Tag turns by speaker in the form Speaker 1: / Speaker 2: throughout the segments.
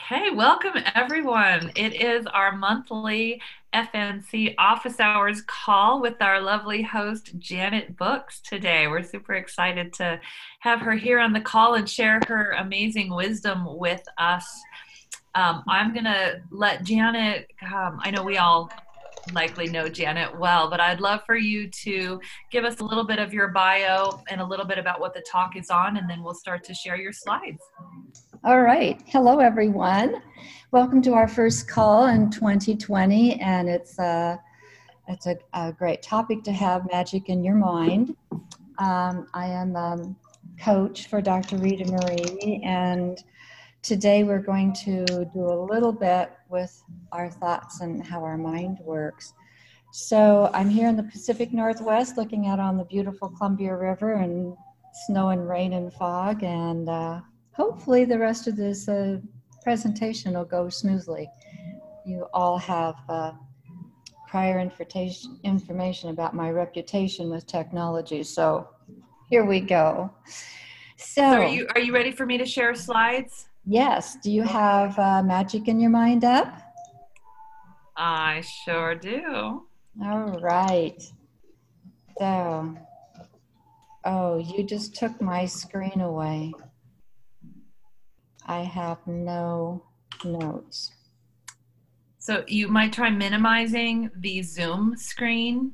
Speaker 1: Hey, welcome everyone. It is our monthly FNC office hours call with our lovely host, Janet Books, today. We're super excited to have her here on the call and share her amazing wisdom with us. I'm going to let Janet, I know we all likely know Janet well, but I'd love for you to give us a little bit of your bio and a little bit about what the talk is on, and then we'll start to share your slides.
Speaker 2: All right. Hello, everyone. Welcome to our first call in 2020, and it's a great topic to have, magic in your mind. I am a coach for Dr. Rita Marie, and today we're going to do a little bit with our thoughts and how our mind works. So I'm here in the Pacific Northwest looking out on the beautiful Columbia River and snow and rain and fog, and hopefully the rest of this presentation will go smoothly. You all have prior information about my reputation with technology, so here we go.
Speaker 1: So are you ready for me to share slides?
Speaker 2: Yes. Do you have magic in your mind up?
Speaker 1: I sure do.
Speaker 2: All right. So, oh, you just took my screen away. I have no notes.
Speaker 1: So you might try minimizing the Zoom screen.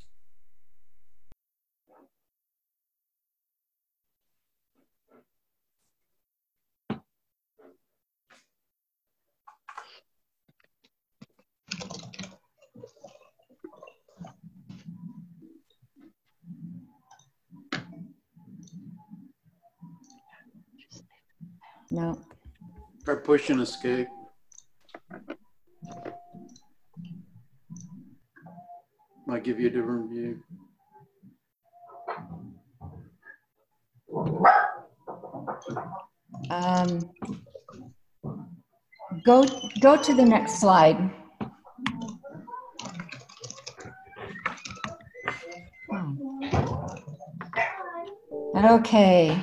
Speaker 2: No.
Speaker 3: Try pushing escape. Might give you a different view.
Speaker 2: Go to the next slide. Okay.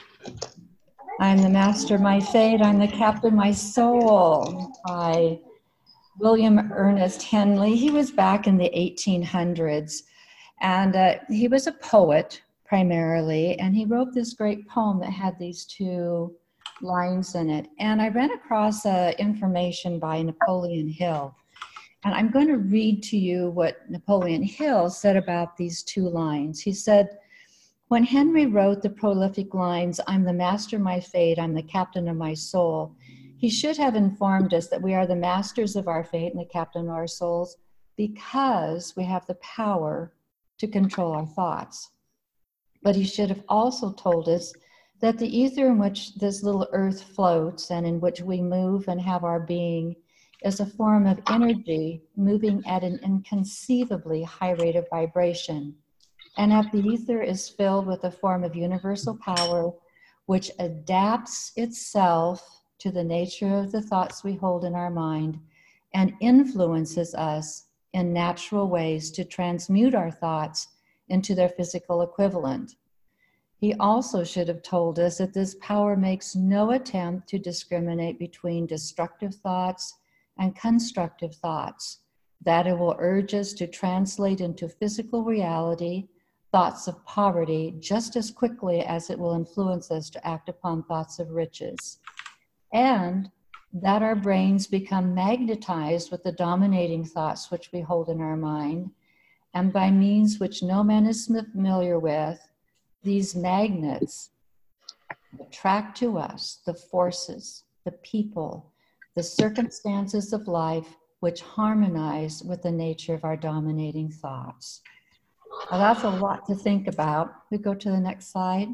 Speaker 2: I'm the master of my fate. I'm the captain of my soul by William Ernest Henley. He was back in the 1800s, and he was a poet primarily, and he wrote this great poem that had these two lines in it. And I ran across information by Napoleon Hill, and I'm going to read to you what Napoleon Hill said about these two lines. He said, "When Henry wrote the prolific lines, 'I'm the master of my fate, I'm the captain of my soul,' he should have informed us that we are the masters of our fate and the captain of our souls because we have the power to control our thoughts. But he should have also told us that the ether in which this little earth floats and in which we move and have our being is a form of energy moving at an inconceivably high rate of vibration, and that the ether is filled with a form of universal power which adapts itself to the nature of the thoughts we hold in our mind and influences us in natural ways to transmute our thoughts into their physical equivalent. He also should have told us that this power makes no attempt to discriminate between destructive thoughts and constructive thoughts, that it will urge us to translate into physical reality thoughts of poverty just as quickly as it will influence us to act upon thoughts of riches, and that our brains become magnetized with the dominating thoughts which we hold in our mind, and by means which no man is familiar with, these magnets attract to us the forces, the people, the circumstances of life which harmonize with the nature of our dominating thoughts." Well, that's a lot to think about. We go to the next slide.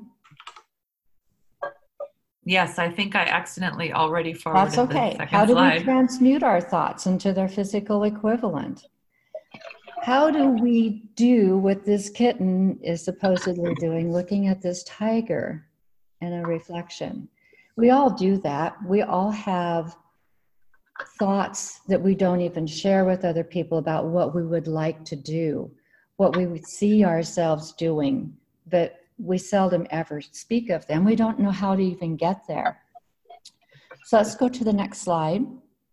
Speaker 1: Yes, I think I accidentally already forwarded
Speaker 2: That's okay.
Speaker 1: the second
Speaker 2: How do
Speaker 1: slide.
Speaker 2: we transmute our thoughts into their physical equivalent? How do we do what this kitten is supposedly doing, looking at this tiger in a reflection? We all do that. We all have thoughts that we don't even share with other people about what we would like to do, what we would see ourselves doing, but we seldom ever speak of them. We don't know how to even get there. So let's go to the next slide.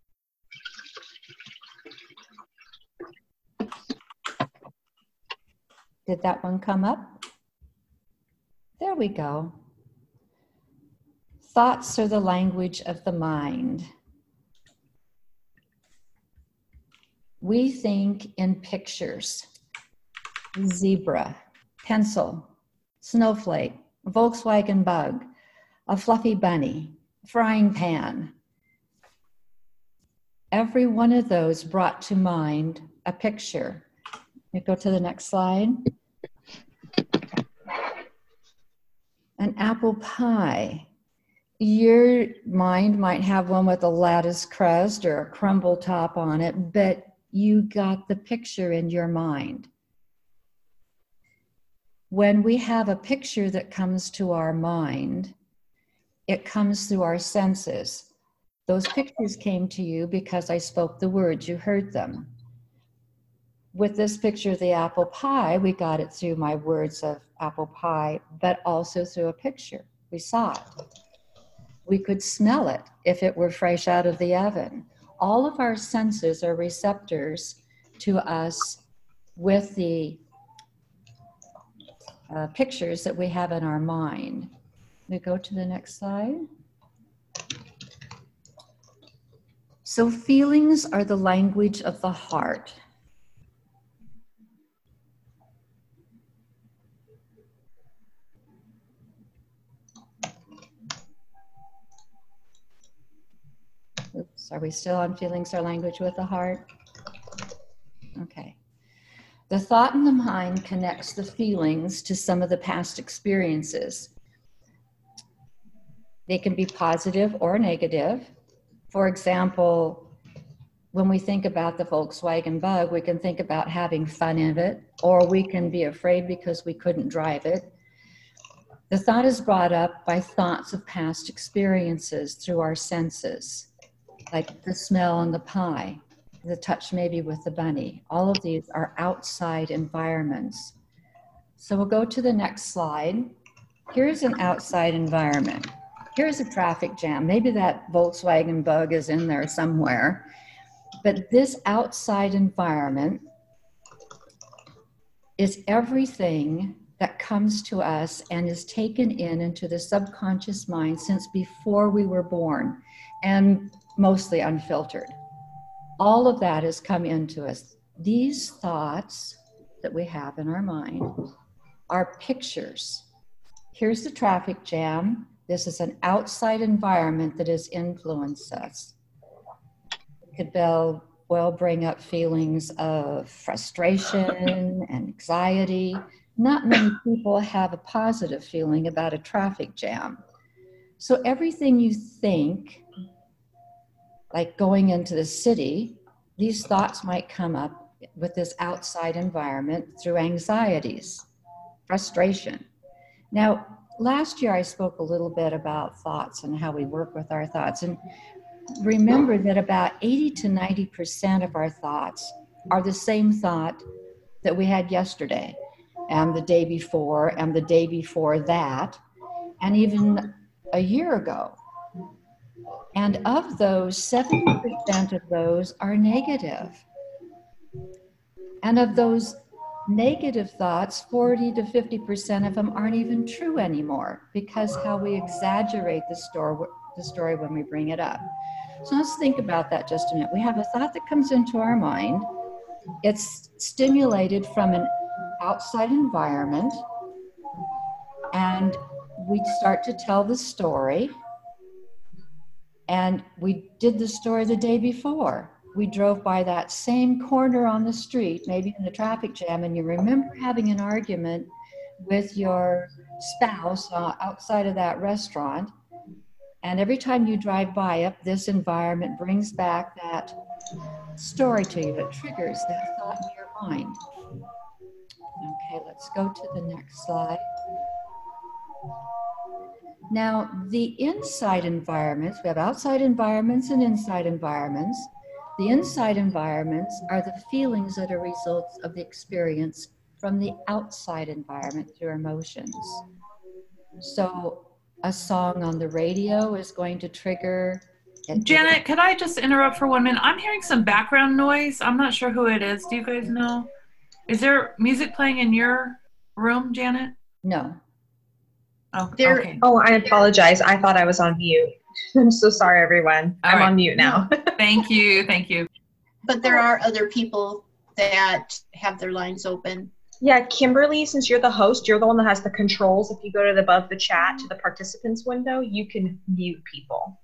Speaker 2: Did that one come up? There we go. Thoughts are the language of the mind. We think in pictures. Zebra, pencil, snowflake, Volkswagen bug, a fluffy bunny, frying pan. Every one of those brought to mind a picture. You go to the next slide. An apple pie. Your mind might have one with a lattice crust or a crumble top on it, but you got the picture in your mind. When we have a picture that comes to our mind, it comes through our senses. Those pictures came to you because I spoke the words, you heard them. With this picture of the apple pie, we got it through my words of apple pie, but also through a picture. We saw it. We could smell it if it were fresh out of the oven. All of our senses are receptors to us with the pictures that we have in our mind. We go to the next slide. So feelings are the language of the heart. Oops, are we still on feelings are language with the heart? Okay. The thought in the mind connects the feelings to some of the past experiences. They can be positive or negative. For example, when we think about the Volkswagen bug, we can think about having fun in it, or we can be afraid because we couldn't drive it. The thought is brought up by thoughts of past experiences through our senses, like the smell on the pie, the touch maybe with the bunny. All of these are outside environments. So we'll go to the next slide. Here's an outside environment. Here's a traffic jam. Maybe that Volkswagen bug is in there somewhere. But this outside environment is everything that comes to us and is taken into the subconscious mind since before we were born, and mostly unfiltered. All of that has come into us. These thoughts that we have in our mind are pictures. Here's the traffic jam. This is an outside environment that has influenced us. It could well bring up feelings of frustration and anxiety. Not many people have a positive feeling about a traffic jam. So everything you think, like going into the city, these thoughts might come up with this outside environment through anxieties, frustration. Now, last year I spoke a little bit about thoughts and how we work with our thoughts. And remember that about 80 to 90% of our thoughts are the same thought that we had yesterday and the day before and the day before that, and even a year ago. And of those, 70% of those are negative. And of those negative thoughts, 40 to 50% of them aren't even true anymore because how we exaggerate the story when we bring it up. So let's think about that just a minute. We have a thought that comes into our mind. It's stimulated from an outside environment, and we start to tell the story. And we did the story the day before. We drove by that same corner on the street, maybe in the traffic jam, and you remember having an argument with your spouse outside of that restaurant. And every time you drive by it, this environment brings back that story to you. It triggers that thought in your mind. Okay, let's go to the next slide. Now, the inside environments, we have outside environments and inside environments. The inside environments are the feelings that are results of the experience from the outside environment through emotions. So a song on the radio is going to trigger
Speaker 1: Janet, could I just interrupt for 1 minute? I'm hearing some background noise. I'm not sure who it is. Do you guys know? Is there music playing in your room, Janet?
Speaker 2: No.
Speaker 1: Oh,
Speaker 4: There-
Speaker 1: okay.
Speaker 5: Oh, I apologize. I thought I was on mute. I'm so sorry, everyone.
Speaker 1: All
Speaker 5: I'm
Speaker 1: right.
Speaker 5: on mute now.
Speaker 1: Thank you. Thank you.
Speaker 4: But there are other people that have their lines open.
Speaker 5: Yeah, Kimberly, since you're the host, you're the one that has the controls. If you go to the above the chat to the participants window, you can mute people.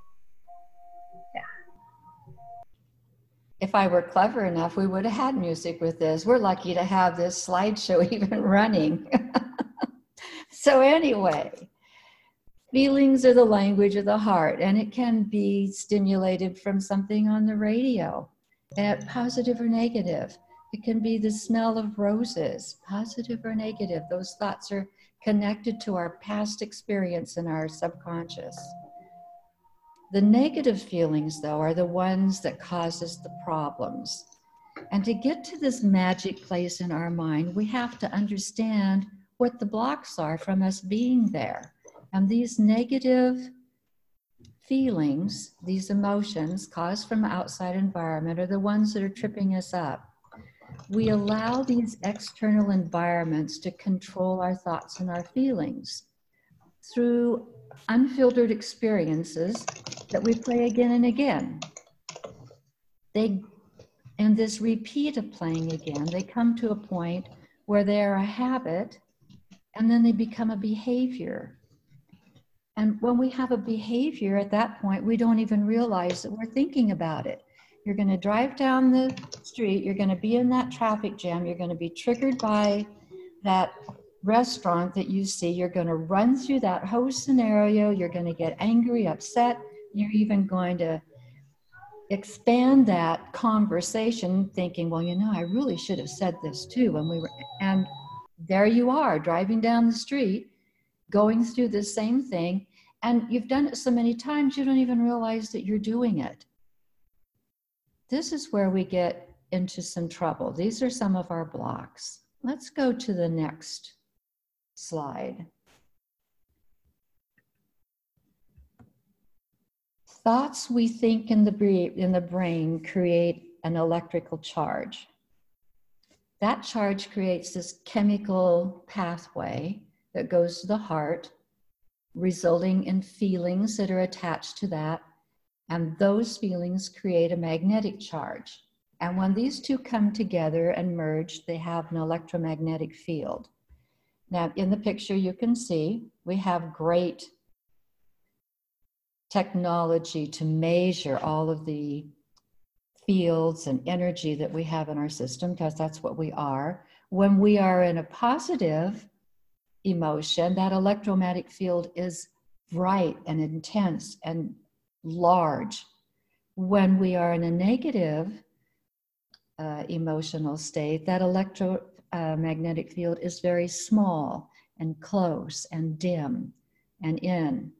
Speaker 2: If I were clever enough, we would have had music with this. We're lucky to have this slideshow even running. So anyway, feelings are the language of the heart, and it can be stimulated from something on the radio, positive or negative. It can be the smell of roses, positive or negative. Those thoughts are connected to our past experience in our subconscious. The negative feelings, though, are the ones that cause us the problems. And to get to this magic place in our mind, we have to understand what the blocks are from us being there. And these negative feelings, these emotions caused from outside environment, are the ones that are tripping us up. We allow these external environments to control our thoughts and our feelings through unfiltered experiences that we play again and again. And this repeat of playing again, they come to a point where they're a habit, and then they become a behavior. And when we have a behavior at that point, we don't even realize that we're thinking about it. You're going to drive down the street, you're going to be in that traffic jam, you're going to be triggered by that restaurant that you see, you're going to run through that whole scenario, you're going to get angry, upset, you're even going to expand that conversation thinking, well, you know, I really should have said this too when we were, and there you are driving down the street, going through the same thing, and you've done it so many times you don't even realize that you're doing it. This is where we get into some trouble. These are some of our blocks. Let's go to the next slide. Thoughts we think in the brain create an electrical charge. That charge creates this chemical pathway that goes to the heart, resulting in feelings that are attached to that. And those feelings create a magnetic charge. And when these two come together and merge, they have an electromagnetic field. Now, in the picture you can see, we have great technology to measure all of the fields and energy that we have in our system, because that's what we are. When we are in a positive emotion, that electromagnetic field is bright and intense and large. When we are in a negative emotional state, that electromagnetic field is very small and close and dim and in.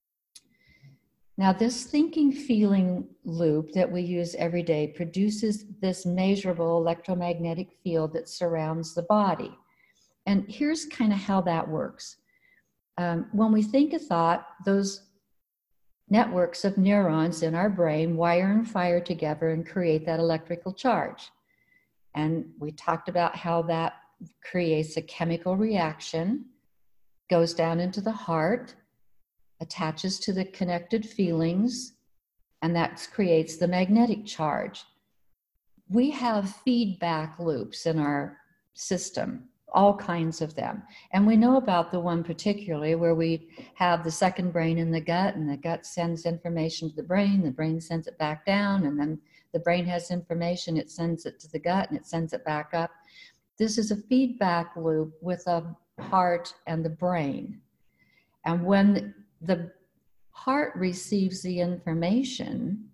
Speaker 2: Now, this thinking feeling loop that we use every day produces this measurable electromagnetic field that surrounds the body. And here's kind of how that works. When we think a thought, those networks of neurons in our brain wire and fire together and create that electrical charge. And we talked about how that creates a chemical reaction, goes down into the heart, attaches to the connected feelings, and that creates the magnetic charge. We have feedback loops in our system, all kinds of them. And we know about the one particularly where we have the second brain in the gut, and the gut sends information to the brain sends it back down, and then the brain has information, it sends it to the gut, and it sends it back up. This is a feedback loop with the heart and the brain. And when the heart receives the information,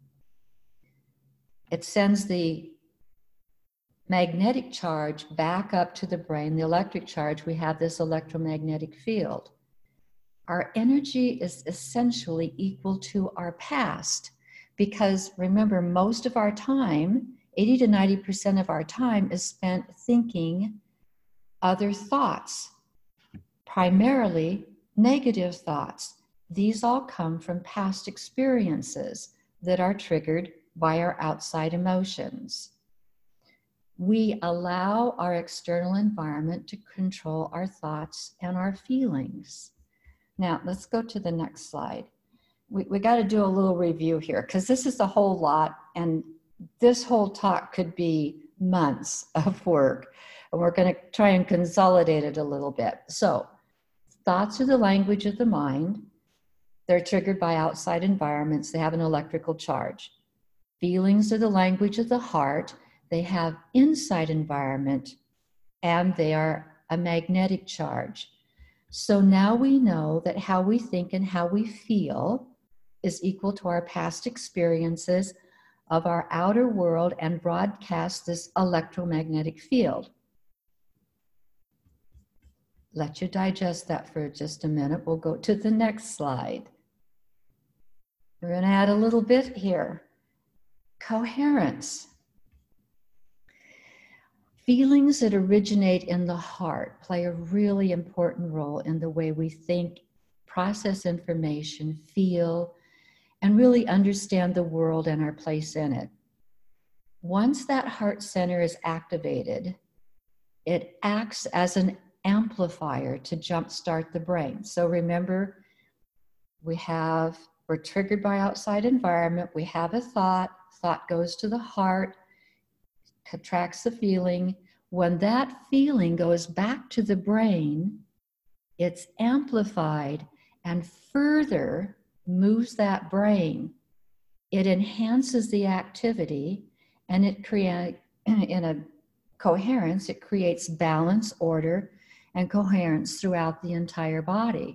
Speaker 2: it sends the magnetic charge back up to the brain, the electric charge. We have this electromagnetic field. Our energy is essentially equal to our past, because remember, most of our time, 80 to 90% of our time is spent thinking other thoughts, primarily negative thoughts. These all come from past experiences. that are triggered by our outside emotions. We allow our external environment to control our thoughts and our feelings. Now, let's go to the next slide. We got to do a little review here because this is a whole lot, and this whole talk could be months of work. And we're going to try and consolidate it a little bit. So, thoughts are the language of the mind. They're triggered by outside environments. They have an electrical charge. Feelings are the language of the heart. They have inside environment, and they are a magnetic charge. So now we know that how we think and how we feel is equal to our past experiences of our outer world and broadcast this electromagnetic field. Let you digest that for just a minute. We'll go to the next slide. We're going to add a little bit here. Coherence. Feelings that originate in the heart play a really important role in the way we think, process information, feel, and really understand the world and our place in it. Once that heart center is activated, it acts as an amplifier to jumpstart the brain. So remember, we're triggered by outside environment, we have a thought goes to the heart, contracts the feeling. When that feeling goes back to the brain, it's amplified and further moves that brain. It enhances the activity, and it creates, in a coherence, it creates balance, order, and coherence throughout the entire body.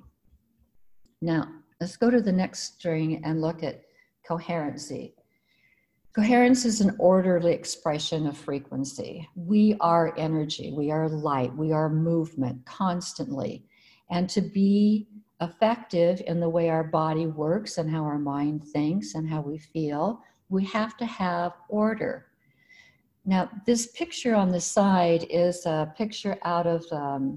Speaker 2: Now, let's go to the next string and look at coherency. Coherence is an orderly expression of frequency. We are energy, we are light, we are movement constantly. And to be effective in the way our body works and how our mind thinks and how we feel, we have to have order. Now, this picture on the side is a picture out of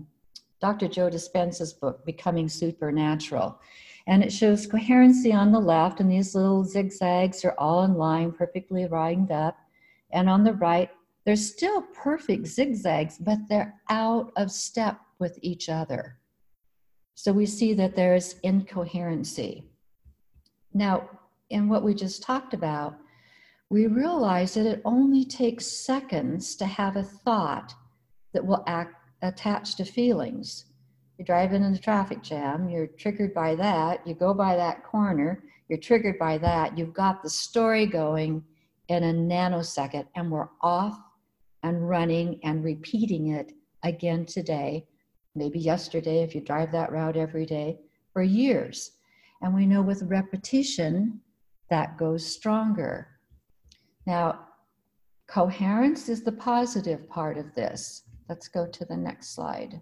Speaker 2: Dr. Joe Dispenza's book, Becoming Supernatural. And it shows coherency on the left, and these little zigzags are all in line, perfectly lined up. And on the right, there's still perfect zigzags, but they're out of step with each other. So we see that there's incoherency. Now, in what we just talked about, we realize that it only takes seconds to have a thought that will act attached to feelings. You're driving in a traffic jam, you're triggered by that, you go by that corner, you're triggered by that, you've got the story going in a nanosecond, and we're off and running and repeating it again today, maybe yesterday if you drive that route every day, for years. And we know with repetition, that goes stronger. Now, coherence is the positive part of this. Let's go to the next slide.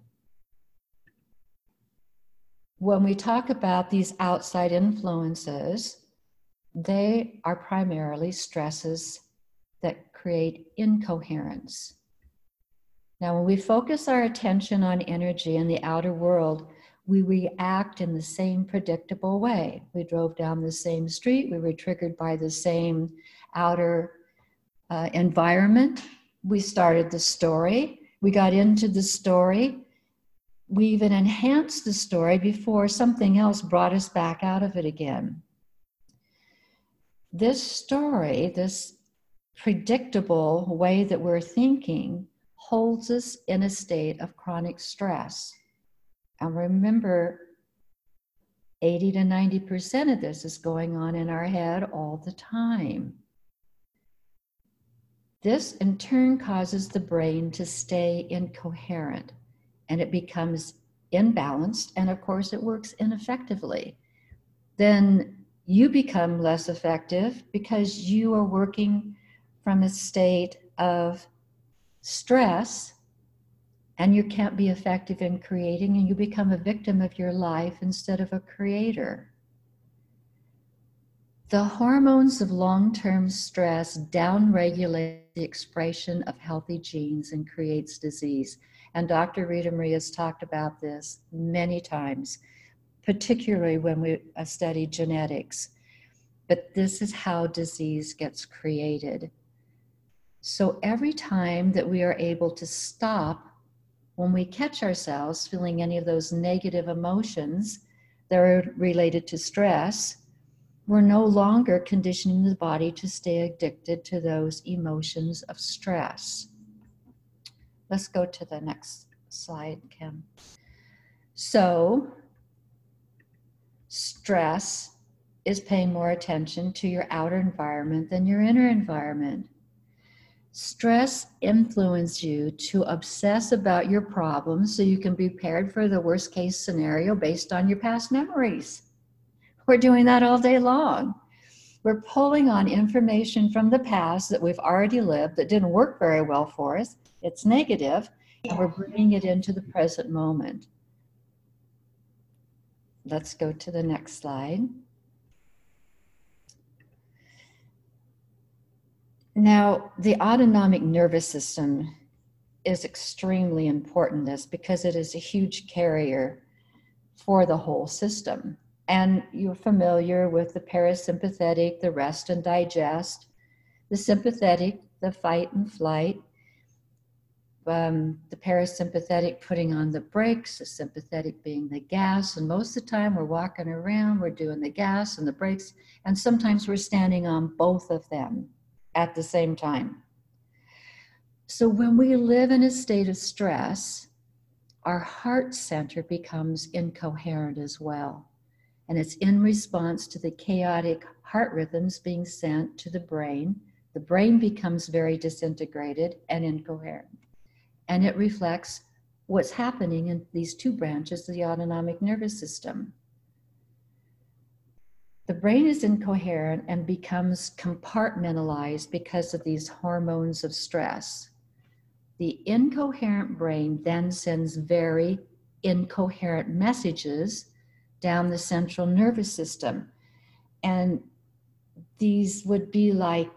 Speaker 2: When we talk about these outside influences, they are primarily stresses that create incoherence. Now, when we focus our attention on energy in the outer world, we react in the same predictable way. We drove down the same street, we were triggered by the same outer environment. We started the story, we got into the story, we even enhanced the story before something else brought us back out of it again. This story, this predictable way that we're thinking, holds us in a state of chronic stress. And remember, 80 to 90% of this is going on in our head all the time. This in turn causes the brain to stay incoherent, and it becomes imbalanced, and of course it works ineffectively. Then you become less effective because you are working from a state of stress, and you can't be effective in creating, and you become a victim of your life instead of a creator. The hormones of long-term stress downregulate the expression of healthy genes and creates disease. And Dr. Rita Marie has talked about this many times, particularly when we study genetics. But this is how disease gets created. So every time that we are able to stop, when we catch ourselves feeling any of those negative emotions that are related to stress, we're no longer conditioning the body to stay addicted to those emotions of stress. Let's go to the next slide, Kim. So, stress is paying more attention to your outer environment than your inner environment. Stress influences you to obsess about your problems so you can be prepared for the worst case scenario based on your past memories. We're doing that all day long. We're pulling on information from the past that we've already lived that didn't work very well for us. It's negative, and we're bringing it into the present moment. Let's go to the next slide. Now, the autonomic nervous system is extremely important in this because it is a huge carrier for the whole system. And you're familiar with the parasympathetic, the rest and digest, the sympathetic, the fight and flight, the parasympathetic putting on the brakes, the sympathetic being the gas. And most of the time we're walking around, we're doing the gas and the brakes, and sometimes we're standing on both of them at the same time. So when we live in a state of stress, our heart center becomes incoherent as well. And it's in response to the chaotic heart rhythms being sent to the brain. The brain becomes very disintegrated and incoherent. And it reflects what's happening in these two branches of the autonomic nervous system. The brain is incoherent and becomes compartmentalized because of these hormones of stress. The incoherent brain then sends very incoherent messages down the central nervous system. And these would be like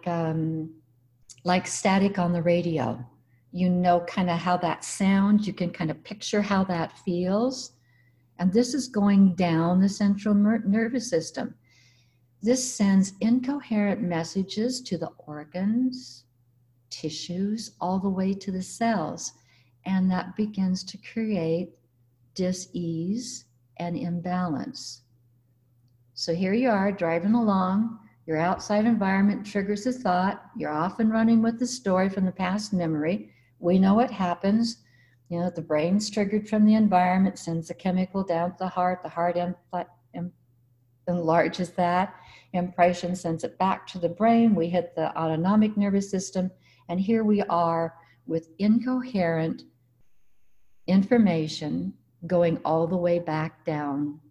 Speaker 2: static on the radio. You know kind of how that sounds, you can kind of picture how that feels. And this is going down the central nervous system. This sends incoherent messages to the organs, tissues, all the way to the cells. And that begins to create dis-ease and imbalance. So here you are driving along, your outside environment triggers a thought, you're off and running with the story from the past memory. We know what happens. You know, the brain's triggered from the environment, sends a chemical down to the heart enlarges that impression, sends it back to the brain. We hit the autonomic nervous system, and here we are with incoherent information going all the way back down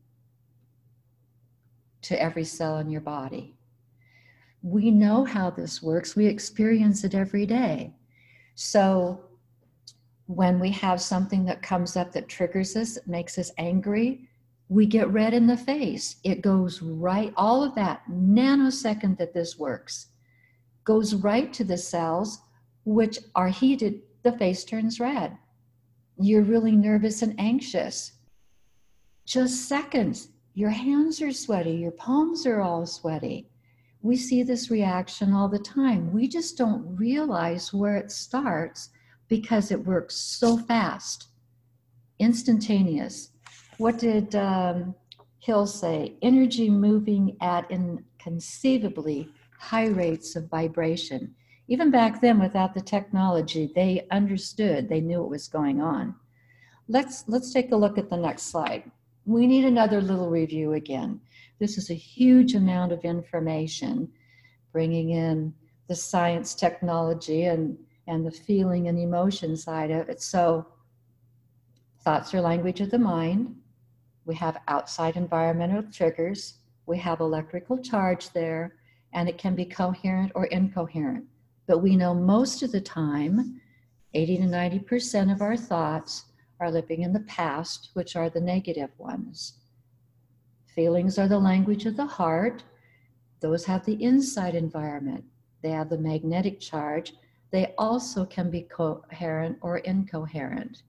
Speaker 2: to every cell in your body. We know how this works. We experience it every day. So when we have something that comes up that triggers us, it makes us angry, we get red in the face. It goes right, all of that nanosecond that this works, goes right to the cells which are heated, the face turns red. You're really nervous and anxious. Just seconds, your hands are sweaty, your palms are all sweaty. We see this reaction all the time. We just don't realize where it starts because it works so fast, instantaneous. What did Hill say? Energy moving at inconceivably high rates of vibration. Even back then, without the technology, they understood, they knew what was going on. Let's take a look at the next slide. We need another little review again. This is a huge amount of information, bringing in the science, technology, and the feeling and emotion side of it. So thoughts are language of the mind. We have outside environmental triggers. We have electrical charge there, and it can be coherent or incoherent. But we know most of the time, 80 to 90% of our thoughts are living in the past, which are the negative ones. Feelings are the language of the heart. Those have the inside environment. They have the magnetic charge. They also can be coherent or incoherent.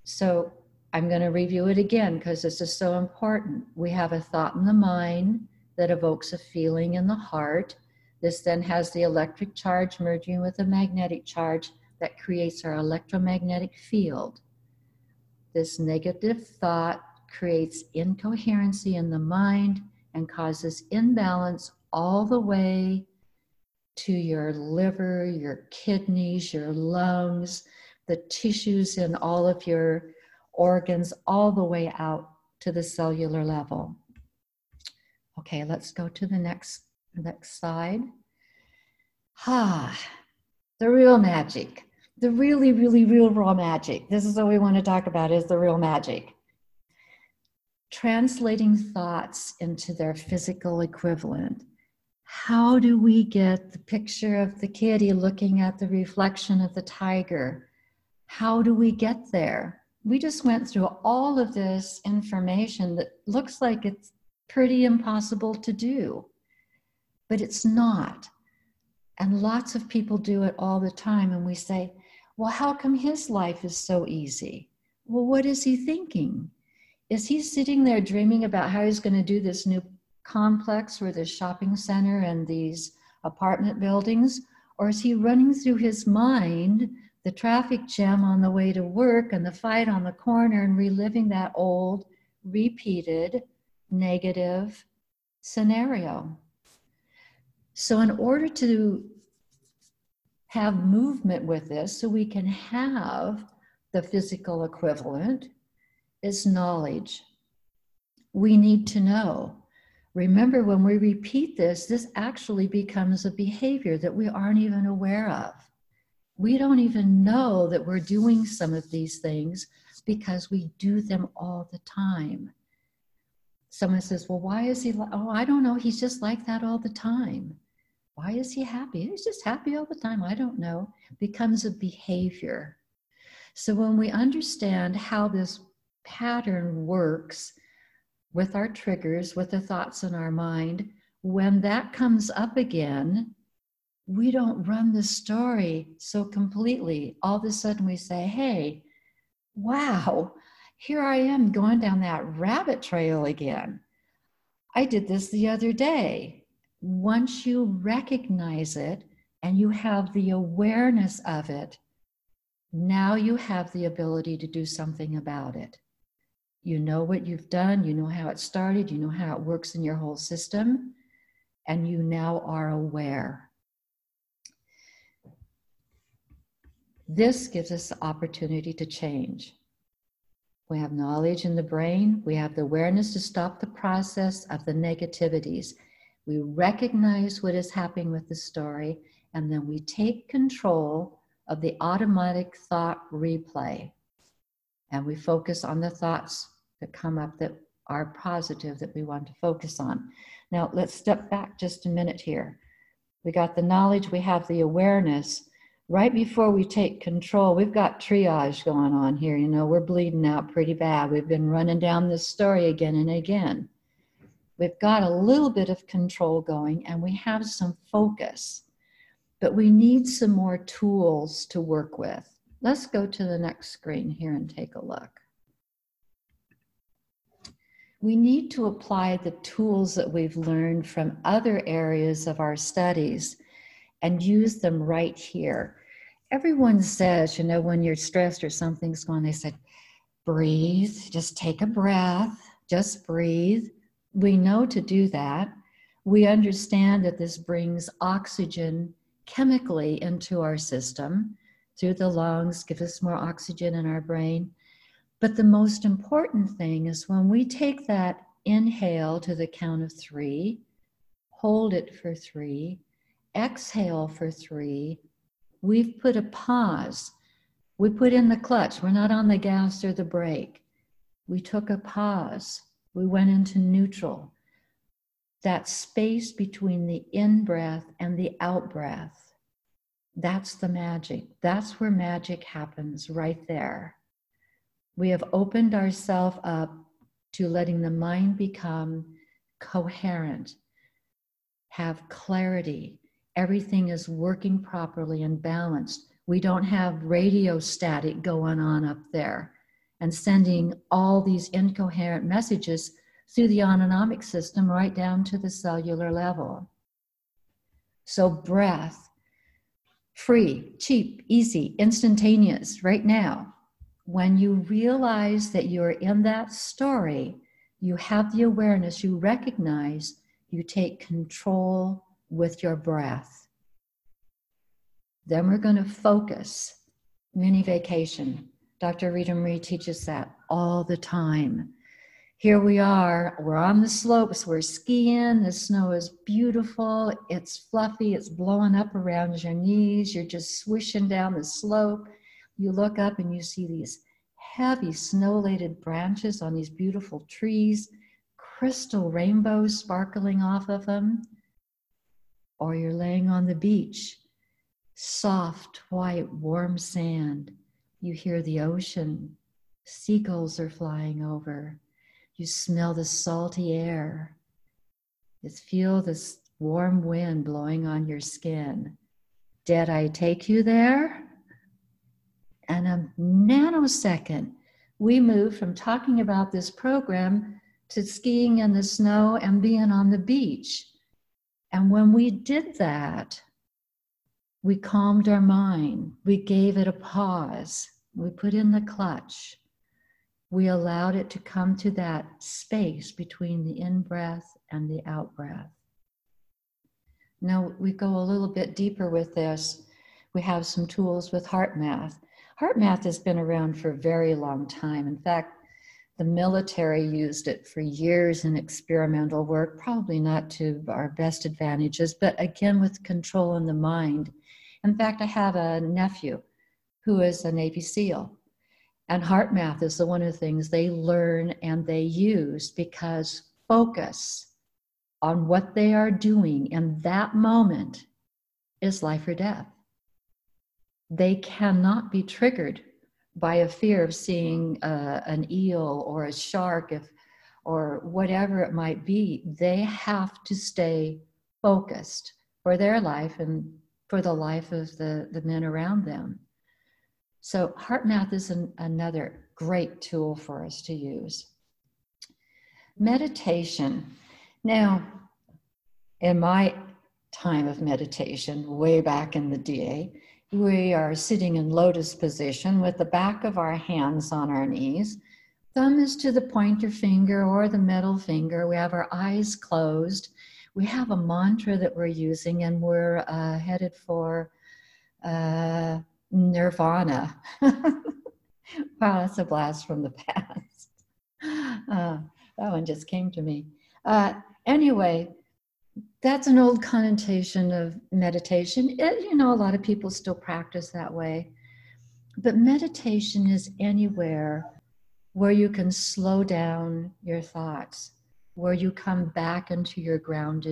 Speaker 2: So I'm going to review it again because this is so important. We have a thought in the mind that evokes a feeling in the heart. This then has the electric charge merging with a magnetic charge that creates our electromagnetic field. This negative thought creates incoherency in the mind and causes imbalance all the way to your liver, your kidneys, your lungs, the tissues in all of your organs, all the way out to the cellular level. Okay, let's go to the next slide. The real magic. The really, really, real raw magic. This is what we want to talk about, is the real magic. Translating thoughts into their physical equivalent. How do we get the picture of the kitty looking at the reflection of the tiger? How do we get there? We just went through all of this information that looks like it's pretty impossible to do, but it's not. And lots of people do it all the time, and we say, well, how come his life is so easy? Well, what is he thinking? Is he sitting there dreaming about how he's going to do this new complex or this shopping center and these apartment buildings? Or is he running through his mind the traffic jam on the way to work and the fight on the corner and reliving that old, repeated, negative scenario? So in order to have movement with this, so we can have the physical equivalent, is knowledge. We need to know. Remember, when we repeat this, this actually becomes a behavior that we aren't even aware of. We don't even know that we're doing some of these things because we do them all the time. Someone says, well, why is he, oh, I don't know, he's just like that all the time. Why is he happy? He's just happy all the time. I don't know. It becomes a behavior. So when we understand how this pattern works with our triggers, with the thoughts in our mind, when that comes up again, we don't run the story so completely. All of a sudden we say, hey, wow, here I am going down that rabbit trail again. I did this the other day. Once you recognize it and you have the awareness of it, now you have the ability to do something about it. You know what you've done, you know how it started, you know how it works in your whole system, and you now are aware. This gives us the opportunity to change. We have knowledge in the brain, we have the awareness to stop the process of the negativities. We recognize what is happening with the story, and then we take control of the automatic thought replay. And we focus on the thoughts that come up that are positive that we want to focus on. Now, let's step back just a minute here. We got the knowledge, we have the awareness. Right before we take control, we've got triage going on here. You know, we're bleeding out pretty bad. We've been running down this story again and again. We've got a little bit of control going and we have some focus, but we need some more tools to work with. Let's go to the next screen here and take a look. We need to apply the tools that we've learned from other areas of our studies and use them right here. Everyone says, you know, when you're stressed or something's going, they said, breathe, just take a breath, just breathe. We know to do that. We understand that this brings oxygen chemically into our system through the lungs, gives us more oxygen in our brain. But the most important thing is when we take that inhale to the count of 3, hold it for 3, exhale for 3, we've put a pause. We put in the clutch. We're not on the gas or the brake. We took a pause. We went into neutral. That space between the in-breath and the out-breath, that's the magic. That's where magic happens, right there. We have opened ourselves up to letting the mind become coherent, have clarity. Everything is working properly and balanced. We don't have radio static going on up there and sending all these incoherent messages through the autonomic system right down to the cellular level. So breath, free, cheap, easy, instantaneous, right now. When you realize that you're in that story, you have the awareness, you recognize, you take control with your breath. Then we're going to focus. Mini vacation. Dr. Rita Marie teaches that all the time. Here we are, we're on the slopes, we're skiing, the snow is beautiful, it's fluffy, it's blowing up around your knees, you're just swishing down the slope. You look up and you see these heavy snow-laden branches on these beautiful trees, crystal rainbows sparkling off of them. Or you're laying on the beach, soft, white, warm sand. You hear the ocean, seagulls are flying over. You smell the salty air. You feel this warm wind blowing on your skin. Did I take you there? And a nanosecond, we moved from talking about this program to skiing in the snow and being on the beach. And when we did that, we calmed our mind. We gave it a pause. We put in the clutch. We allowed it to come to that space between the in-breath and the out-breath. Now we go a little bit deeper with this. We have some tools with HeartMath. HeartMath has been around for a very long time. In fact, the military used it for years in experimental work, probably not to our best advantages, but again with control in the mind. In fact, I have a nephew who is a Navy SEAL. And HeartMath is one of the things they learn and they use because focus on what they are doing in that moment is life or death. They cannot be triggered by a fear of seeing an eel or a shark or whatever it might be. They have to stay focused for their life and for the life of the men around them. So HeartMath is another great tool for us to use. Meditation. Now, in my time of meditation, way back in the day, we are sitting in lotus position with the back of our hands on our knees. Thumb is to the pointer finger or the middle finger. We have our eyes closed. We have a mantra that we're using and we're headed for nirvana. Wow, that's a blast from the past. That one just came to me. Anyway, that's an old connotation of meditation. A lot of people still practice that way. But meditation is anywhere where you can slow down your thoughts, where you come back into your grounded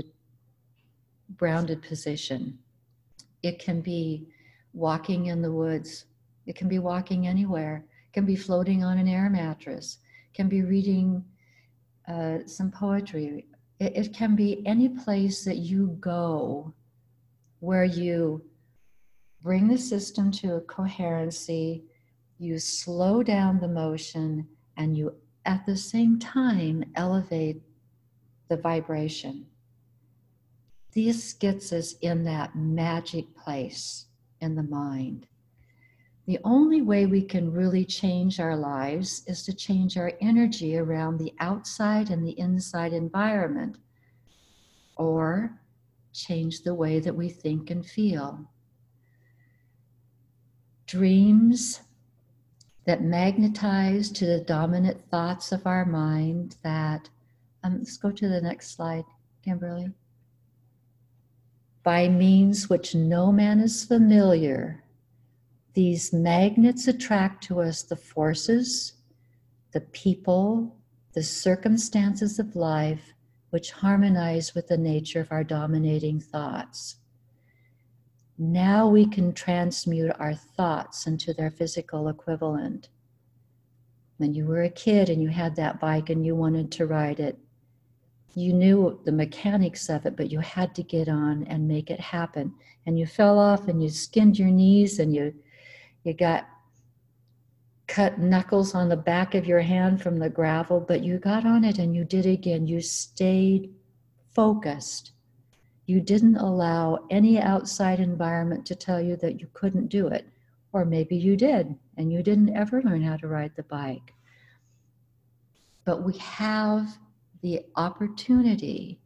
Speaker 2: position. It can be walking in the woods. It can be walking anywhere. It can be floating on an air mattress. It can be reading some poetry. It can be any place that you go where you bring the system to a coherency, you slow down the motion, and you at the same time elevate the vibration. This gets us in that magic place in the mind. The only way we can really change our lives is to change our energy around the outside and the inside environment, or change the way that we think and feel. Dreams that magnetize to the dominant thoughts of our mind that, let's go to the next slide, Kimberly. By means which no man is familiar, these magnets attract to us the forces, the people, the circumstances of life which harmonize with the nature of our dominating thoughts. Now we can transmute our thoughts into their physical equivalent. When you were a kid and you had that bike and you wanted to ride it, you knew the mechanics of it, but you had to get on and make it happen. And you fell off and you skinned your knees and you got cut knuckles on the back of your hand from the gravel, but you got on it and you did it again. You stayed focused. You didn't allow any outside environment to tell you that you couldn't do it. Or maybe you did, and you didn't ever learn how to ride the bike. But we have the opportunity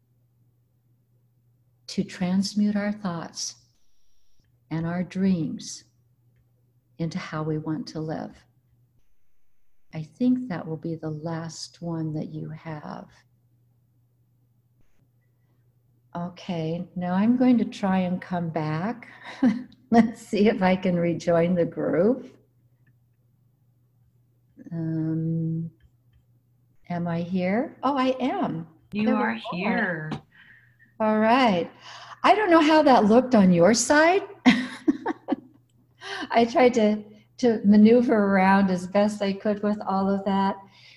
Speaker 2: to transmute our thoughts and our dreams into how we want to live. I think that will be the last one that you have. Okay, now I'm going to try and come back. Let's see if I can rejoin the group. Am I here? Oh, I am.
Speaker 1: You are here.
Speaker 2: All right. I don't know how that looked on your side. I tried to maneuver around as best I could with all of that.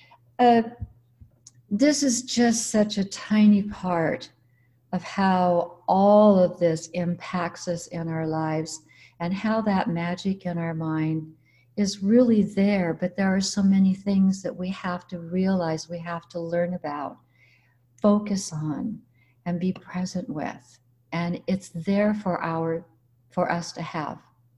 Speaker 2: This is just such a tiny part of how all of this impacts us in our lives and how that magic in our mind is really there, but there are so many things that we have to realize, we have to learn about, focus on, and be present with. And it's there for us to have.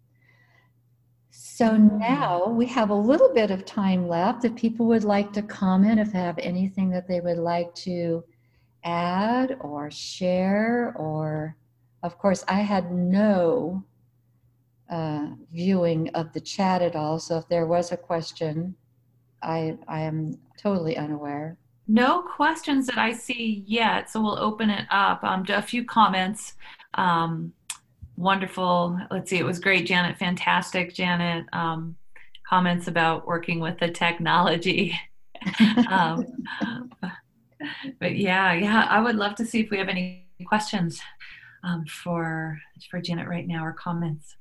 Speaker 2: So now we have a little bit of time left. If people would like to comment, if they have anything that they would like to add or share, or of course I had no viewing of the chat at all, so if there was a question, I am totally unaware.
Speaker 1: No questions that I see yet, so we'll open it up. A few comments. Wonderful. Let's see, it was great, Janet. Fantastic, Janet. Comments about working with the technology. But yeah, I would love to see if we have any questions for Janet right now, or comments.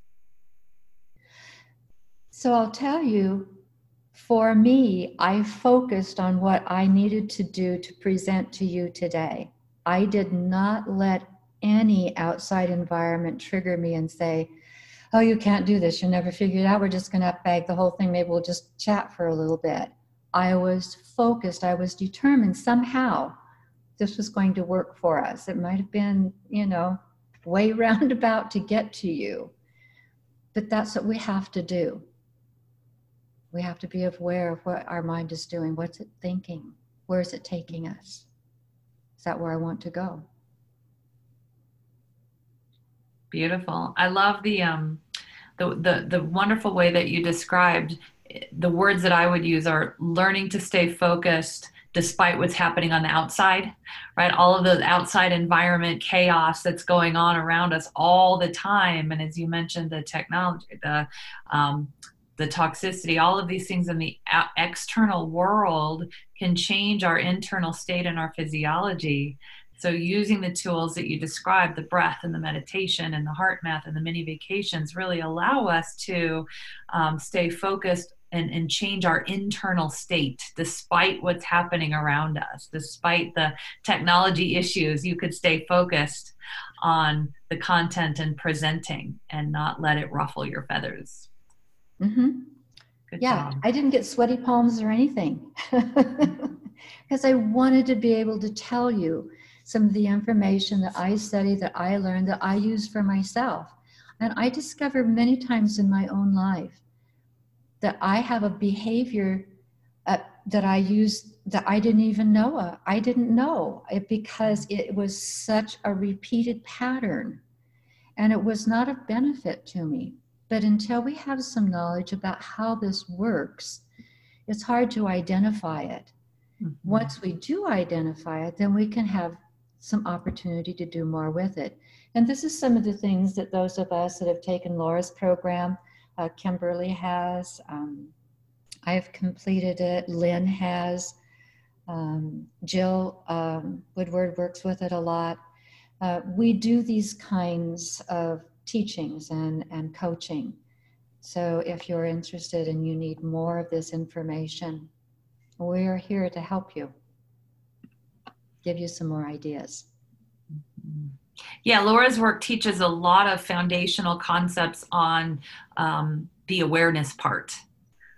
Speaker 2: So I'll tell you, for me, I focused on what I needed to do to present to you today. I did not let any outside environment trigger me and say, oh, you can't do this, you'll never figure it out, we're just gonna bag the whole thing, maybe we'll just chat for a little bit. I was focused, I was determined somehow this was going to work for us. It might have been, way roundabout to get to you, but that's what we have to do. We have to be aware of what our mind is doing. What's it thinking? Where is it taking us? Is that where I want to go?
Speaker 1: Beautiful. I love the wonderful way that you described. The words that I would use are learning to stay focused despite what's happening on the outside, right? All of the outside environment chaos that's going on around us all the time. And as you mentioned, the technology, the toxicity, all of these things in the external world can change our internal state and our physiology. So using the tools that you described, the breath and the meditation and the heart math and the mini vacations, really allow us to stay focused and change our internal state despite what's happening around us. Despite the technology issues, you could stay focused on the content and presenting and not let it ruffle your feathers.
Speaker 2: Mm-hmm.
Speaker 1: Good
Speaker 2: Yeah,
Speaker 1: job.
Speaker 2: I didn't get sweaty palms or anything because I wanted to be able to tell you some of the information that I studied, that I learned, that I use for myself. And I discovered many times in my own life that I have a behavior that I use that I didn't even know. I didn't know it because it was such a repeated pattern and it was not of benefit to me. But until we have some knowledge about how this works, it's hard to identify it. Mm-hmm. Once we do identify it, then we can have some opportunity to do more with it. And this is some of the things that those of us that have taken Laura's program, Kimberly has, I've completed it, Lynn has, Jill Woodward works with it a lot. We do these kinds of teachings and coaching. So if you're interested and you need more of this information, we're here to help you, give you some more ideas.
Speaker 1: Yeah, Laura's work teaches a lot of foundational concepts on the awareness part,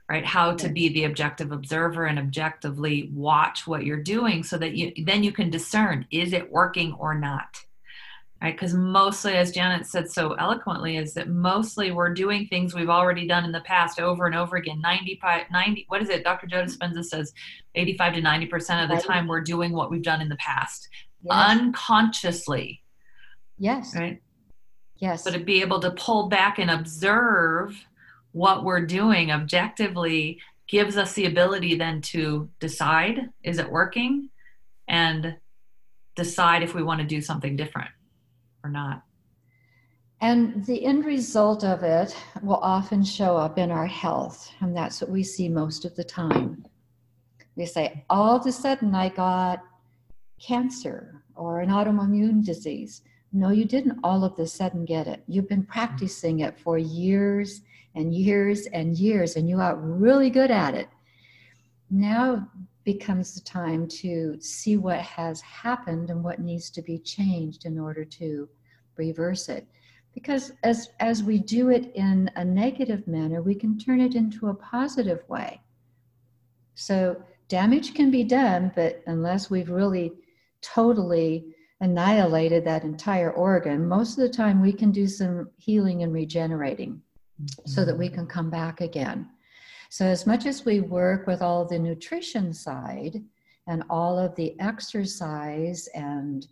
Speaker 1: right? How to be the objective observer and objectively watch what you're doing so that then you can discern, is it working or not? Right? Because mostly, as Janet said so eloquently, is that mostly we're doing things we've already done in the past over and over again. 90, what is it? Dr. Joe Dispenza says 85 to 90% of the time we're doing what we've done in the past, unconsciously.
Speaker 2: Yes.
Speaker 1: Right?
Speaker 2: Yes.
Speaker 1: So to be able to pull back and observe what we're doing objectively gives us the ability then to decide, is it working? And decide if we want to do something different or not.
Speaker 2: And the end result of it will often show up in our health. And that's what we see most of the time. They say, all of a sudden I got cancer or an autoimmune disease. No, you didn't all of a sudden get it. You've been practicing it for years and years and years, and you got really good at it. Now becomes the time to see what has happened and what needs to be changed in order to reverse it. Because as we do it in a negative manner, we can turn it into a positive way. So damage can be done, but unless we've really totally annihilated that entire organ, most of the time we can do some healing and regenerating so that we can come back again. So as much as we work with all the nutrition side and all of the exercise and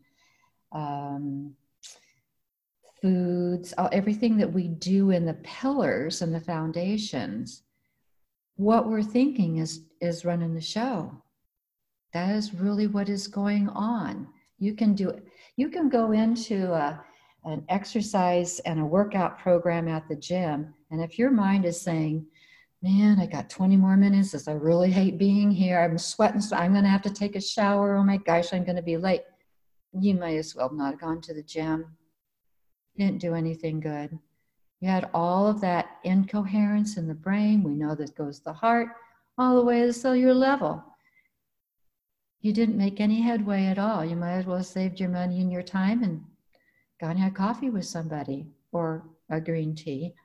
Speaker 2: foods, everything that we do in the pillars and the foundations, what we're thinking is running the show. That is really what is going on. You can go into an exercise and a workout program at the gym, and if your mind is saying, man, I got 20 more minutes, I really hate being here, I'm sweating, so I'm going to have to take a shower, oh my gosh, I'm going to be late. You might as well not have gone to the gym. You didn't do anything good. You had all of that incoherence in the brain. We know that goes to the heart, all the way to the cellular level. You didn't make any headway at all. You might as well have saved your money and your time and gone and had coffee with somebody or a green tea.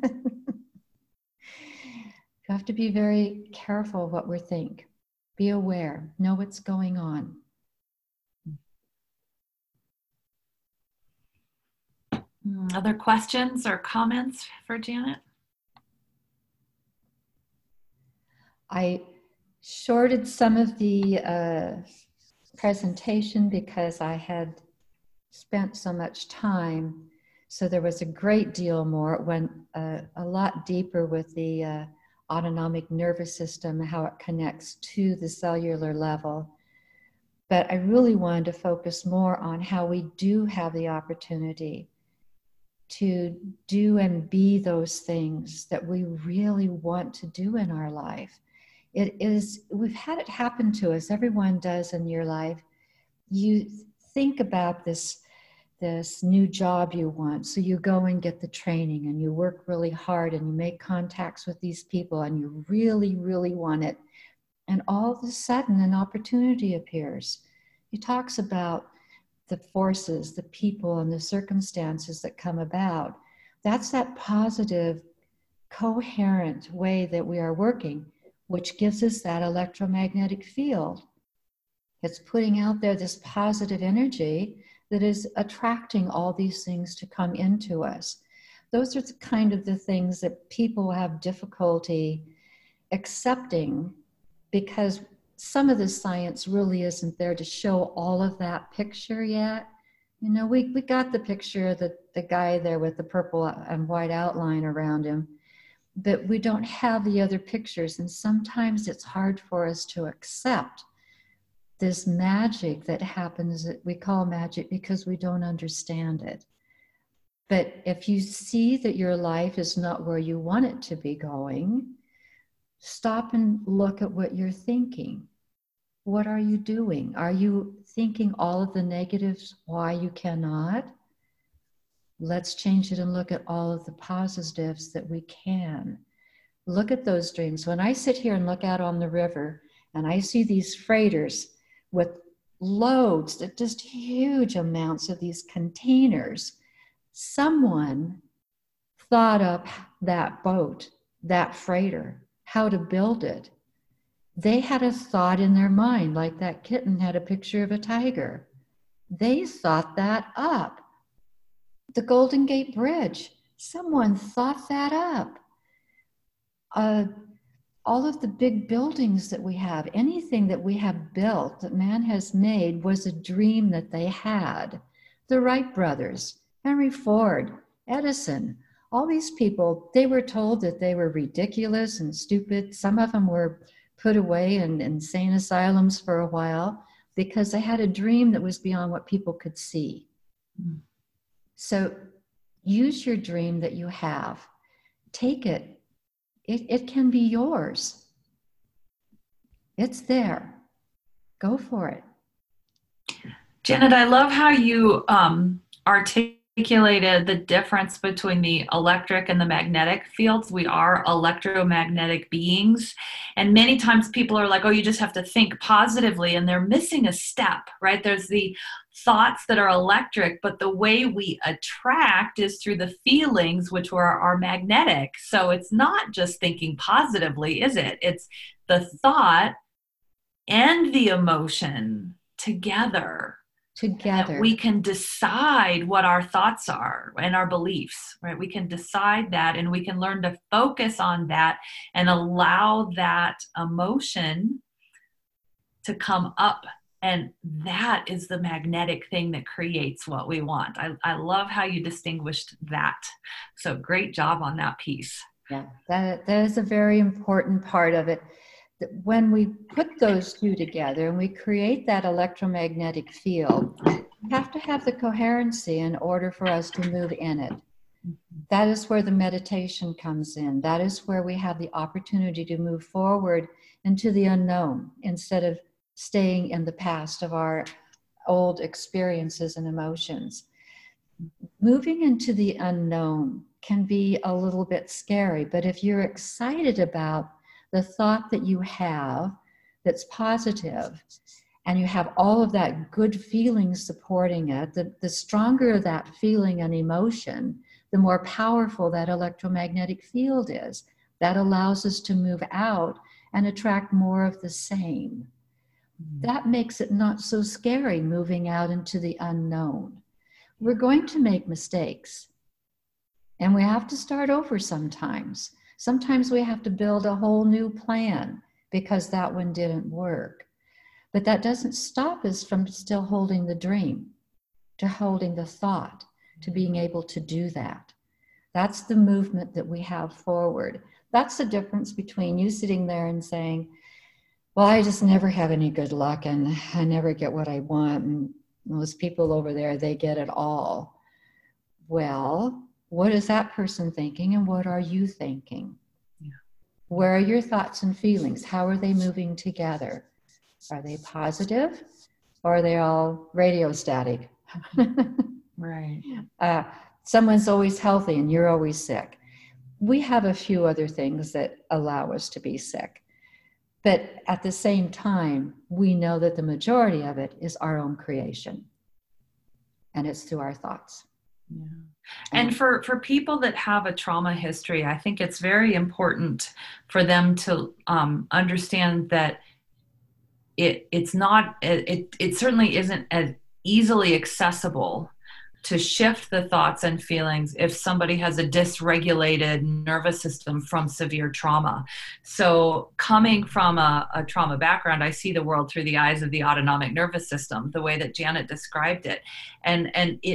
Speaker 2: You have to be very careful what we think. Be aware. Know what's going on.
Speaker 1: Other questions or comments for Janet?
Speaker 2: I shorted some of the presentation because I had spent so much time. So there was a great deal more. It went a lot deeper with the autonomic nervous system, how it connects to the cellular level. But I really wanted to focus more on how we do have the opportunity to do and be those things that we really want to do in our life. We've had it happen to us. Everyone does in your life. You think about this new job you want. So you go and get the training and you work really hard and you make contacts with these people and you really, really want it. And all of a sudden an opportunity appears. He talks about the forces, the people, and the circumstances that come about. That's that positive, coherent way that we are working, which gives us that electromagnetic field. It's putting out there this positive energy that is attracting all these things to come into us. Those are the things that people have difficulty accepting because some of the science really isn't there to show all of that picture yet. You know, we got the picture of the guy there with the purple and white outline around him, but we don't have the other pictures. And sometimes it's hard for us to accept this magic that happens that we call magic because we don't understand it. But if you see that your life is not where you want it to be going, stop and look at what you're thinking. What are you doing? Are you thinking all of the negatives, why you cannot? Let's change it and look at all of the positives that we can. Look at those dreams. When I sit here and look out on the river and I see these freighters with loads, just huge amounts of these containers, someone thought up that boat, that freighter. how to build it. They had a thought in their mind, like that kitten had a picture of a tiger. They thought that up. The Golden Gate Bridge, someone thought that up. All of the big buildings that we have, anything that we have built, that man has made, was a dream that they had. The Wright brothers, Henry Ford, Edison, all these people, they were told that they were ridiculous and stupid. Some of them were put away in insane asylums for a while because they had a dream that was beyond what people could see. Mm. So use your dream that you have. Take it. It can be yours. It's there. Go for it.
Speaker 1: Janet, I love how you articulated the difference between the electric and the magnetic fields. We are electromagnetic beings. And many times people are like, oh, you just have to think positively. And they're missing a step, right? There's the thoughts that are electric, but the way we attract is through the feelings, which are magnetic. So it's not just thinking positively, is it? It's the thought and the emotion together. We can decide what our thoughts are and our beliefs, right? We can decide that, and we can learn to focus on that and allow that emotion to come up. And that is the magnetic thing that creates what we want. I love how you distinguished that. So great job on that piece.
Speaker 2: Yeah, that is a very important part of it. When we put those two together and we create that electromagnetic field, we have to have the coherency in order for us to move in it. That is where the meditation comes in. That is where we have the opportunity to move forward into the unknown instead of staying in the past of our old experiences and emotions. Moving into the unknown can be a little bit scary, but if you're excited about the thought that you have that's positive, and you have all of that good feeling supporting it, the stronger that feeling and emotion, the more powerful that electromagnetic field is. That allows us to move out and attract more of the same. That makes it not so scary moving out into the unknown. We're going to make mistakes, and we have to start over sometimes. Sometimes we have to build a whole new plan because that one didn't work. But that doesn't stop us from still holding the dream, to holding the thought, to being able to do that. That's the movement that we have forward. That's the difference between you sitting there and saying, well, I just never have any good luck and I never get what I want. And those people over there, they get it all. Well, what is that person thinking and what are you thinking? Yeah. Where are your thoughts and feelings? How are they moving together? Are they positive or are they all radio static?
Speaker 1: Right.
Speaker 2: Someone's always healthy and you're always sick. We have a few other things that allow us to be sick. But at the same time, we know that the majority of it is our own creation. And it's through our thoughts.
Speaker 1: Yeah. And for people that have a trauma history, I think it's very important for them to understand that it certainly isn't as easily accessible to shift the thoughts and feelings if somebody has a dysregulated nervous system from severe trauma. So coming from a trauma background, I see the world through the eyes of the autonomic nervous system, the way that Janet described it. And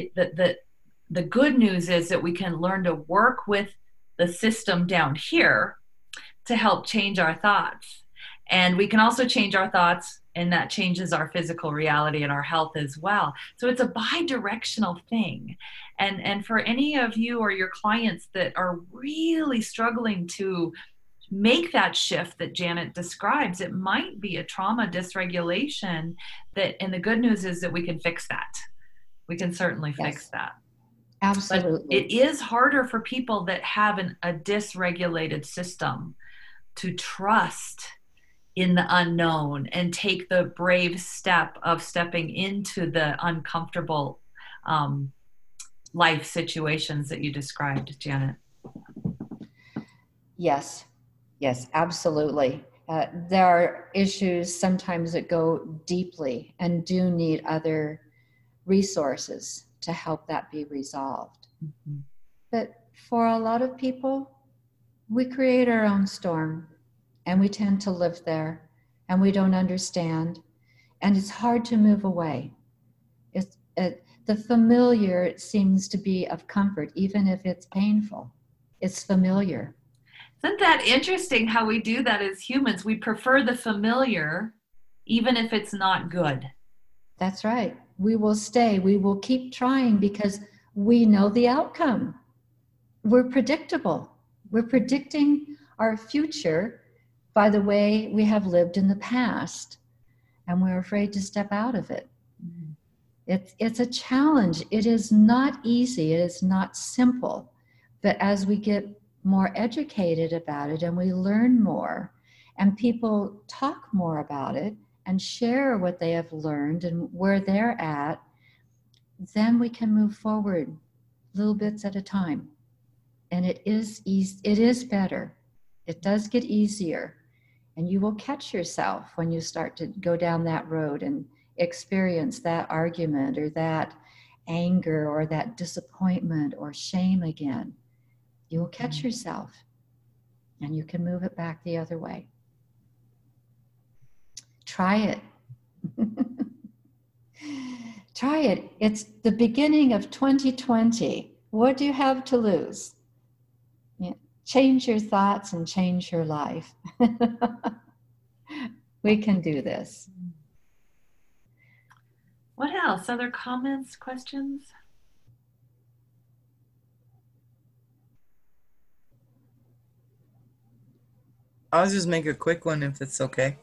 Speaker 1: the good news is that we can learn to work with the system down here to help change our thoughts. And we can also change our thoughts, and that changes our physical reality and our health as well. So it's a bi-directional thing. And for any of you or your clients that are really struggling to make that shift that Janet describes, it might be a trauma dysregulation and the good news is that we can fix that. We can certainly fix that.
Speaker 2: Absolutely.
Speaker 1: But it is harder for people that have a dysregulated system to trust in the unknown and take the brave step of stepping into the uncomfortable life situations that you described, Janet.
Speaker 2: Yes. Yes, absolutely. There are issues sometimes that go deeply and do need other resources to help that be resolved.
Speaker 6: Mm-hmm.
Speaker 2: But for a lot of people, we create our own storm and we tend to live there and we don't understand. And it's hard to move away. The familiar seems to be of comfort, even if it's painful. It's familiar.
Speaker 1: Isn't that interesting how we do that as humans? We prefer the familiar, even if it's not good.
Speaker 2: That's right. We will stay. We will keep trying because we know the outcome. We're predictable. We're predicting our future by the way we have lived in the past, and we're afraid to step out of it.
Speaker 1: Mm-hmm.
Speaker 2: It's a challenge. It is not easy. It is not simple. But as we get more educated about it and we learn more and people talk more about it and share what they have learned and where they're at, then we can move forward little bits at a time. And it is easy, it is better. It does get easier. And you will catch yourself when you start to go down that road and experience that argument or that anger or that disappointment or shame again. You will catch yourself and you can move it back the other way. Try it. Try it. It's the beginning of 2020. What do you have to lose? Yeah. Change your thoughts and change your life. We can do this.
Speaker 1: What else? Other comments, questions?
Speaker 6: I'll just make a quick one if it's okay.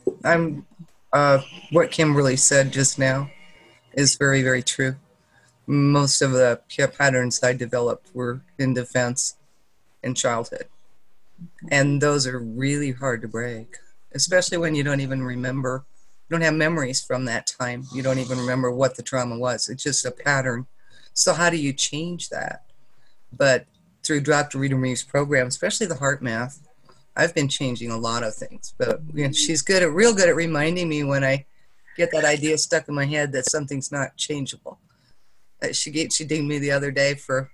Speaker 6: What Kimberly said just now is very, very true. Most of the patterns I developed were in defense in childhood. And those are really hard to break, especially when you don't even remember, you don't have memories from that time. You don't even remember what the trauma was. It's just a pattern. So how do you change that? But through Dr. Rita Marie's program, especially the heart math, I've been changing a lot of things. But she's real good at reminding me when I get that idea stuck in my head that something's not changeable. She dinged me the other day for,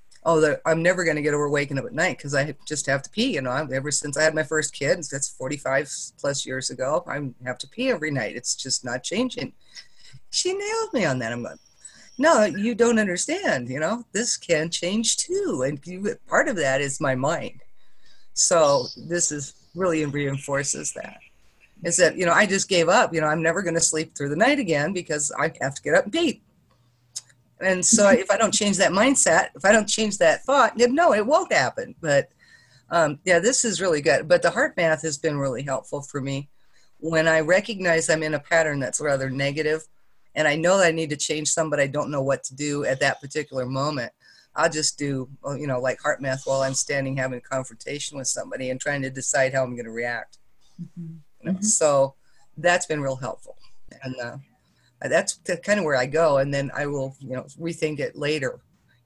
Speaker 6: I'm never going to get over waking up at night because I just have to pee. Ever since I had my first kid, that's 45 plus years ago, I have to pee every night. It's just not changing. She nailed me on that. I'm going, no, you don't understand. This can change too. And part of that is my mind. So this really reinforces that. Is that, I just gave up. I'm never going to sleep through the night again because I have to get up and pee. And so if I don't change that mindset, if I don't change that thought, no, it won't happen. But this is really good. But the heart math has been really helpful for me. When I recognize I'm in a pattern that's rather negative, and I know that I need to change some, but I don't know what to do at that particular moment, I'll just do, like heart math while I'm standing having a confrontation with somebody and trying to decide how I'm going to react. Mm-hmm. So that's been real helpful. And that's kind of where I go. And then I will, rethink it later.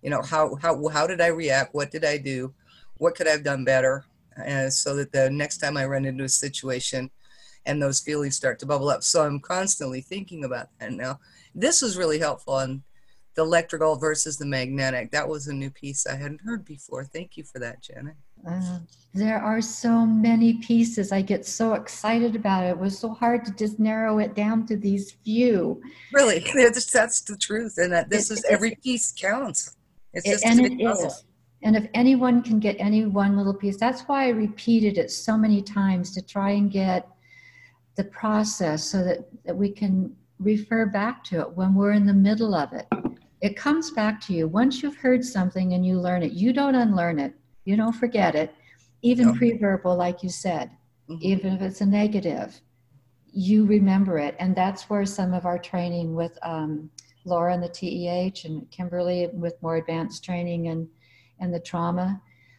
Speaker 6: How did I react? What did I do? What could I have done better? So that the next time I run into a situation and those feelings start to bubble up. So I'm constantly thinking about that now. This was really helpful on the electrical versus the magnetic. That was a new piece I hadn't heard before. Thank you for that, Janet.
Speaker 2: There are so many pieces. I get so excited about it. It was so hard to just narrow it down to these few.
Speaker 6: Really, that's the truth. And that every piece counts. It's just
Speaker 2: and it is. And if anyone can get any one little piece, that's why I repeated it so many times to try and get the process so that we can refer back to it when we're in the middle of it. It comes back to you. Once you've heard something and you learn it, you don't unlearn it. You don't forget it. Even pre-verbal, like you said, even if it's a negative, you remember it. And that's where some of our training with Laura and the TEH and Kimberly with more advanced training and the trauma,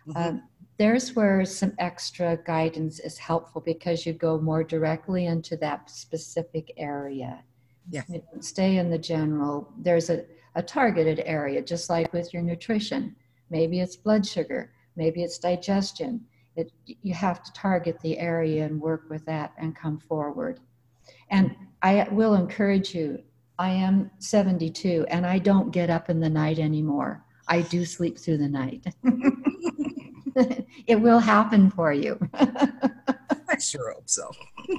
Speaker 2: there's where some extra guidance is helpful because you go more directly into that specific area. Yeah. You don't stay in the general. There's a targeted area, just like with your nutrition. Maybe it's blood sugar. Maybe it's digestion. You have to target the area and work with that and come forward. And I will encourage you, I am 72 and I don't get up in the night anymore. I do sleep through the night. It will happen for you.
Speaker 6: I sure hope so.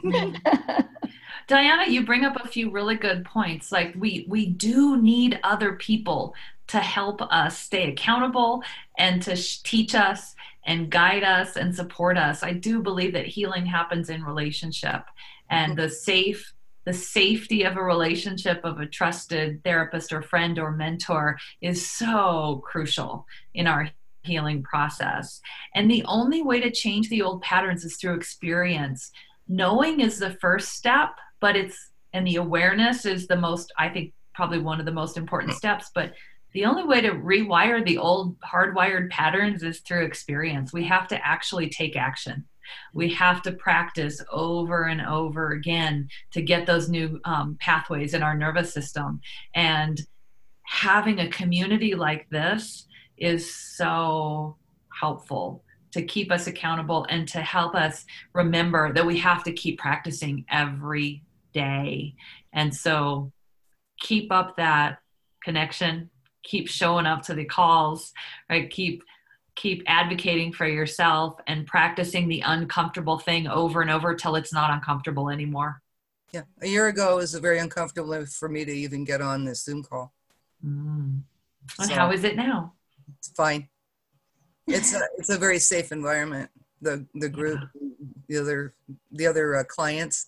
Speaker 1: Diana, you bring up a few really good points. Like we do need other people to help us stay accountable and to teach us and guide us and support us. I do believe that healing happens in relationship, and the safety of a relationship of a trusted therapist or friend or mentor is so crucial in our healing process. And the only way to change the old patterns is through experience. Knowing is the first step, and the awareness is the most, I think, probably one of the most important steps. But the only way to rewire the old hardwired patterns is through experience. We have to actually take action. We have to practice over and over again to get those new pathways in our nervous system. And having a community like this is so helpful to keep us accountable and to help us remember that we have to keep practicing every day. And so keep up that connection, keep showing up to the calls, right? Keep advocating for yourself and practicing the uncomfortable thing over and over till it's not uncomfortable anymore.
Speaker 6: Yeah. A year ago, it was very uncomfortable for me to even get on this Zoom call.
Speaker 1: And
Speaker 6: So,
Speaker 1: how is it now?
Speaker 6: It's fine. It's a very safe environment. The group, the other clients,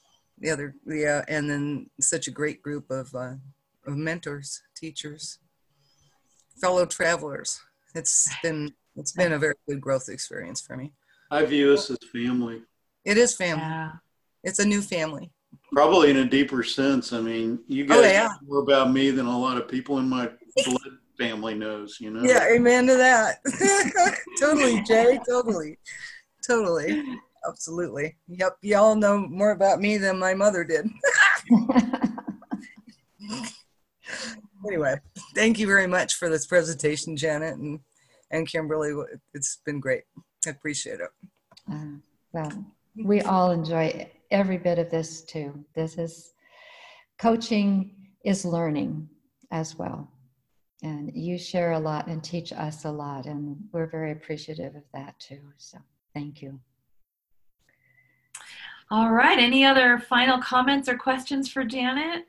Speaker 6: and then such a great group of mentors, teachers, fellow travelers. It's been a very good growth experience for me.
Speaker 3: I view us as family.
Speaker 6: It is family.
Speaker 1: Yeah.
Speaker 6: It's a new family.
Speaker 3: Probably in a deeper sense. I mean, you guys
Speaker 6: yeah.
Speaker 3: know more about me than a lot of people in my blood family knows, you know?
Speaker 6: Yeah, amen to that. Totally, Jay. Totally. Absolutely. Yep. Y'all know more about me than my mother did. Anyway, thank you very much for this presentation, Janet and Kimberly. It's been great. I appreciate it.
Speaker 2: Well, we all enjoy every bit of this too. Coaching is learning as well. And you share a lot and teach us a lot, and we're very appreciative of that too. So thank you.
Speaker 1: All right. Any other final comments or questions for Janet?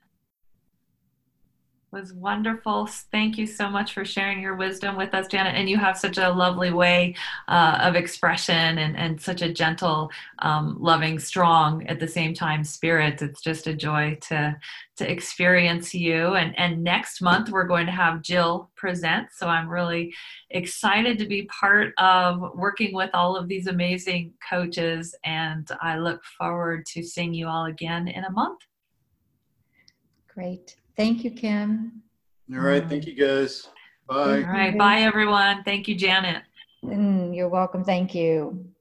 Speaker 1: It was wonderful. Thank you so much for sharing your wisdom with us, Janet. And you have such a lovely way of expression and such a gentle, loving, strong, at the same time, spirit. It's just a joy to experience you. And next month, we're going to have Jill present. So I'm really excited to be part of working with all of these amazing coaches. And I look forward to seeing you all again in a month.
Speaker 2: Great. Thank you, Kim.
Speaker 3: All right. Thank you, guys. Bye.
Speaker 1: All right. Bye, everyone. Thank you, Janet.
Speaker 2: You're welcome. Thank you.